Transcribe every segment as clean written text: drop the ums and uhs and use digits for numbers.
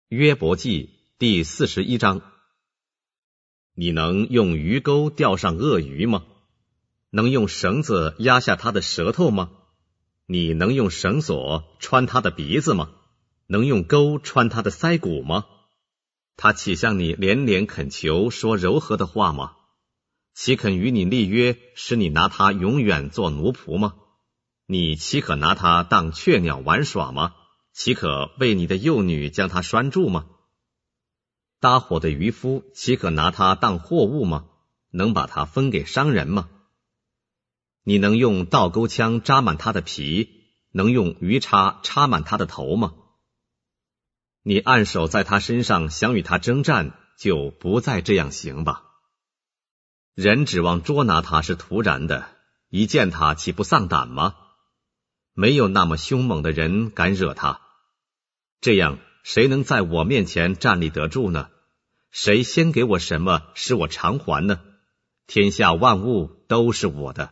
约伯记第41章。你能用鱼钩钓上鳄鱼吗？能用绳子压下它的舌头吗？你能用绳索穿它的鼻子吗？能用钩穿它的腮骨吗？他岂向你连连恳求，说柔和的话吗？岂肯与你立约，使你拿他永远做奴仆吗？你岂可拿他当雀鸟玩耍吗？岂可为你的幼女将他拴住吗？搭伙的渔夫岂可拿他当货物吗？能把他分给商人吗？你能用倒钩枪扎满他的皮，能用鱼叉插满他的头吗？你按手在他身上想与他征战，就不再这样行吧。人指望捉拿他是徒然的，一见他岂不丧胆吗？没有那么凶猛的人敢惹他。这样谁能在我面前站立得住呢？谁先给我什么使我偿还呢？天下万物都是我的。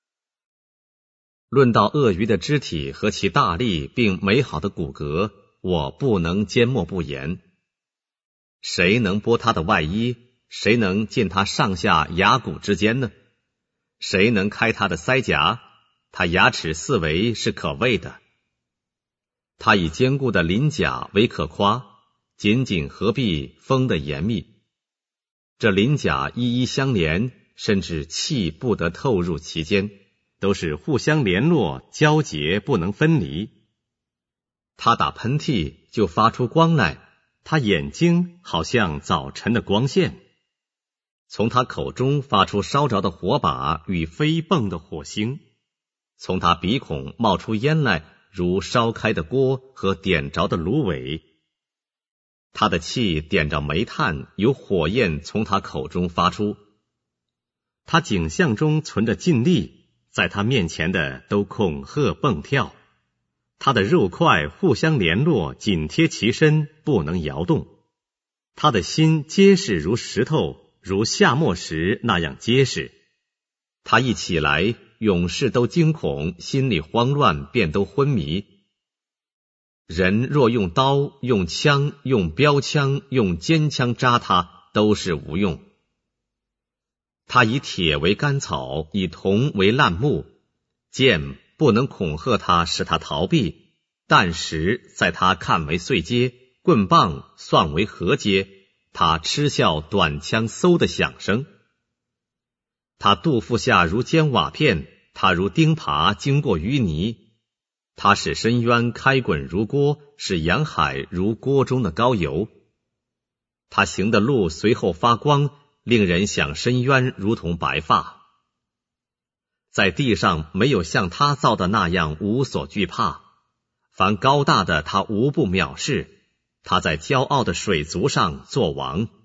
论到鳄鱼的肢体和其大力并美好的骨骼，我不能缄默不言。谁能剥他的外衣？谁能进他上下牙骨之间呢？谁能开他的腮颊？他牙齿四围是可畏的。他以坚固的鳞甲为可夸，紧紧合璧，封得严密。这鳞甲一一相连，甚至气不得透入其间，都是互相联络，交结不能分离。他打喷嚏就发出光来，他眼睛好像早晨的光线。从他口中发出烧着的火把与飞迸的火星，从他鼻孔冒出烟来，如烧开的锅和点着的芦苇。他的气点着煤炭，有火焰从他口中发出。他颈项中存着劲力，在他面前的都恐吓蹦跳。他的肉块互相联络，紧贴其身，不能摇动。他的心结实如石头，如夏末时那样结实。他一起来，勇士都惊恐，心里慌乱，便都昏迷。人若用刀、用枪、用标枪、用尖枪扎他，都是无用。他以铁为干草，以铜为烂木，剑不能恐吓他，使他逃避；弹石在他看为碎秸，棍棒算为禾秸。他嗤笑短枪嗖的响声。他肚腹下如尖瓦片，他如钉耙经过淤泥。他使深渊开滚如锅，使洋海如锅中的高油。他行的路随后发光，令人想深渊如同白发。在地上没有像他造的那样无所惧怕，凡高大的他无不藐视。他在骄傲的水族上作王。